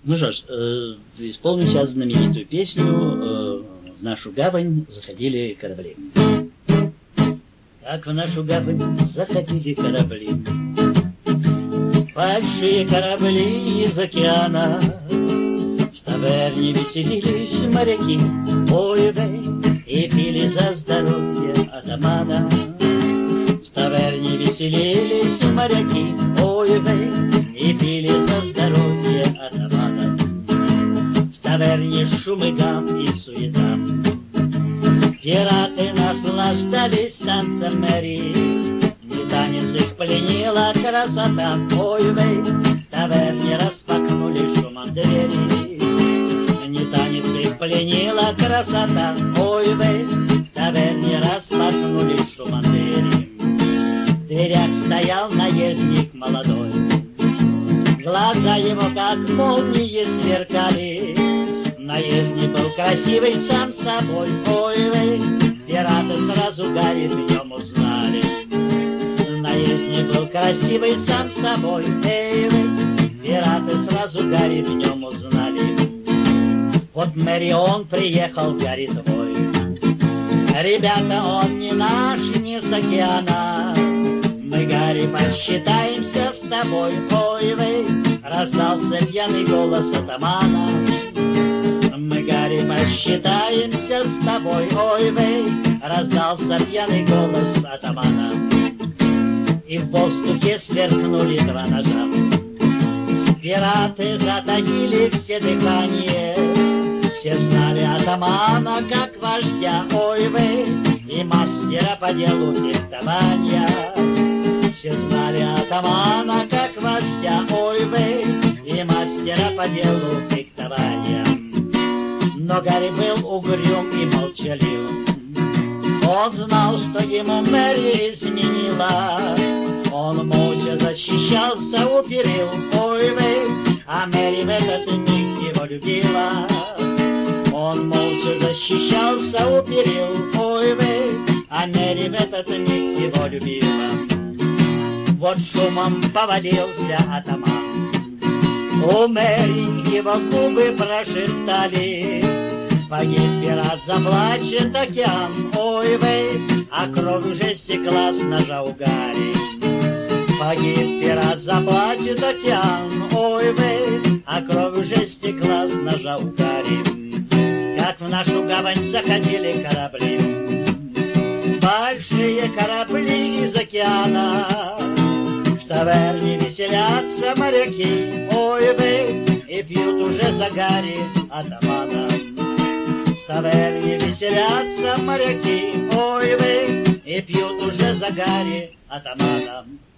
Ну что ж, исполним сейчас знаменитую песню «В нашу гавань заходили корабли». Как в нашу гавань заходили корабли, большие корабли из океана, в таверне веселились моряки, ой-вей, и пили за здоровье атамана. В таверне веселились моряки, ой-вей, и пили за здоровье атамана. В таверне шум и гам и суета, пираты наслаждались танцем Мэри. Не танец их пленила красота, ой-вей, в таверне распахнули шумом двери. Не танец их пленила красота, ой-вей, в таверне распахнули шумом двери. В дверях стоял наездник молодой, глаза его как молнии сверкали. Наездник был красивый сам собой, ой-вей, пираты сразу Гарри в нем узнали. Наездник был красивый сам собой, эй-вей, пираты сразу Гарри в нем узнали. Вот Мэри, он приехал, Гарри твой. Ребята, он не наш, не с океана. Мы, Гарри, посчитаемся с тобой, ой-вей, раздался пьяный голос атамана. Мы, Гарри, посчитаемся с тобой, ой-вей, раздался пьяный голос атамана. И в воздухе сверкнули два ножа. Пираты затаили все дыхание. Все знали атамана как вождя, ой-вей, и мастера по делу фехтования. Все знали атамана как вождя, ой-вей, и мастера по делу фехтования. Но Гарри был угрюм и молчалив. Он знал, что ему Мэри изменила. Он молча защищался у перил, ой-вей, а Мэри в этот миг его любила. Он молча защищался у перил, ой-вей, а Мэри в этот миг его любила. Вот шумом повалился атаман. У Мэри его губы прошептали: погиб пират, заплачет океан, ой-вей, а кровь уже стекла с ножа у Гарри. Погиб пират, заплачет океан, ой-вей, а кровь уже стекла с ножа у Гарри. Как в нашу гавань заходили корабли, большие корабли из океана. В таверне веселятся моряки, ой-вей, и пьют уже за Гарри атамана. В таверне веселятся моряки, ой-вей, и пьют уже за Гарри атамана.